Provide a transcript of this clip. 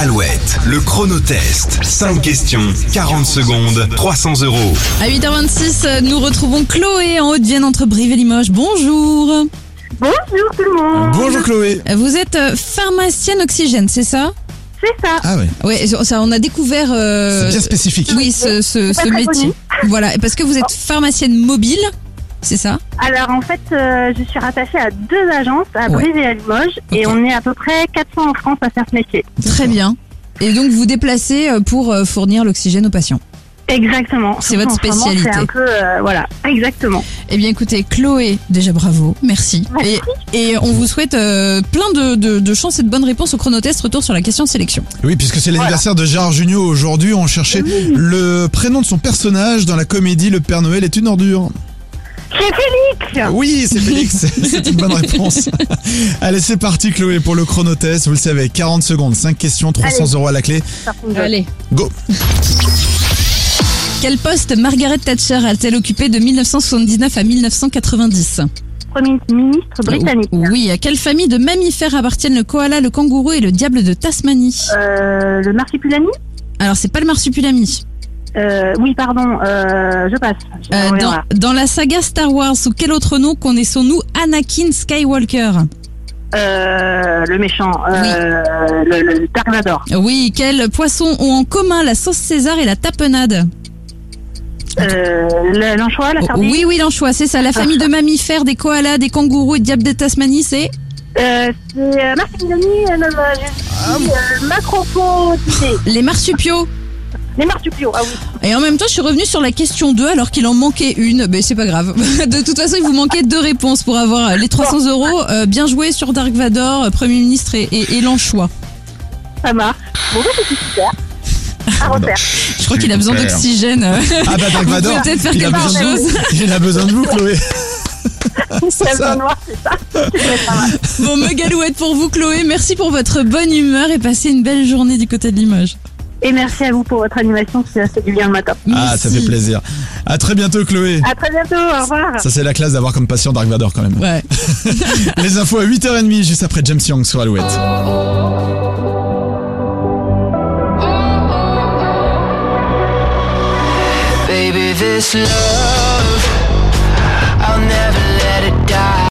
Alouette, le chronotest. 5 questions, 40 secondes, 300 €. À 8h26, nous retrouvons Chloé en Haute-Vienne entre Brive et Limoges. Bonjour. Bonjour tout le monde. Bonjour Chloé. Vous êtes pharmacienne oxygène, c'est ça? C'est ça. Ah ouais, Ouais, ça, on a découvert. c'est bien spécifique. Oui, ce très métier. Voilà, parce que vous êtes pharmacienne mobile, c'est ça? Alors en fait, je suis rattachée à 2 agences, à Ouais. Brive et à Limoges, et Ok. on est à peu près 400 en France à faire ce métier. Très bien. Et donc vous déplacez pour fournir l'oxygène aux patients. Exactement. C'est votre En ce moment, spécialité. C'est un peu, voilà, exactement. Eh bien écoutez, Chloé, déjà bravo, merci. Merci. Et on vous souhaite plein de chances et de bonnes réponses au chronotest. Retour sur la question de sélection. Oui, puisque c'est l'anniversaire de Gérard Jugnot aujourd'hui, on cherchait le prénom de son personnage dans la comédie Le Père Noël est une ordure. C'est Félix. Oui, c'est Félix, c'est une bonne réponse. Allez, c'est parti Chloé pour le chronotest, vous le savez, 40 secondes, 5 questions, 300 € à la clé. Allez. Go. Quel poste Margaret Thatcher a-t-elle occupé de 1979 à 1990? Premier ministre britannique. Oui, à quelle famille de mammifères appartiennent le koala, le kangourou et le diable de Tasmanie? Le marsupilami. Alors, c'est pas le marsupilami. Oui, pardon. Je passe. On verra. Dans la saga Star Wars, sous quel autre nom connaissons-nous Anakin Skywalker? Le méchant. Le Dark Vador. Oui, quels poissons ont en commun la sauce César et la tapenade? L'anchois, la sardine. Oui, l'anchois, c'est ça. La famille de mammifères, des koalas, des kangourous et du diable de Tasmanie, c'est? C'est marsupilami, macropodidés. Les marsupiaux. Les marsupiaux, ah oui. Et en même temps, je suis revenue sur la question 2 alors qu'il en manquait une. Ben, c'est pas grave. De toute façon, il vous manquait 2 réponses pour avoir les 300 €. Bien joué sur Dark Vador, Premier ministre et l'anchois. Ça marche. Bon, c'est super. À refaire. Je crois qu'il a besoin Super. d'oxygène. Ah bah Dark Vous Vador, pouvez peut-être faire il a quelque besoin de chose. vous. Il a besoin de vous Chloé. C'est ça. un noir, c'est ça. C'est pas mal. Bon, megalouette pour vous, Chloé. Merci pour votre bonne humeur et passez une belle journée du côté de Limoges. Et merci à vous pour votre animation, ça fait du bien le matin. Ah, ça Merci. fait plaisir. À très bientôt Chloé. À très bientôt, au revoir. Ça c'est la classe d'avoir comme patient Dark Vador quand même. Ouais. Les infos à 8h30 juste après James Young sur Alouette. Baby, this love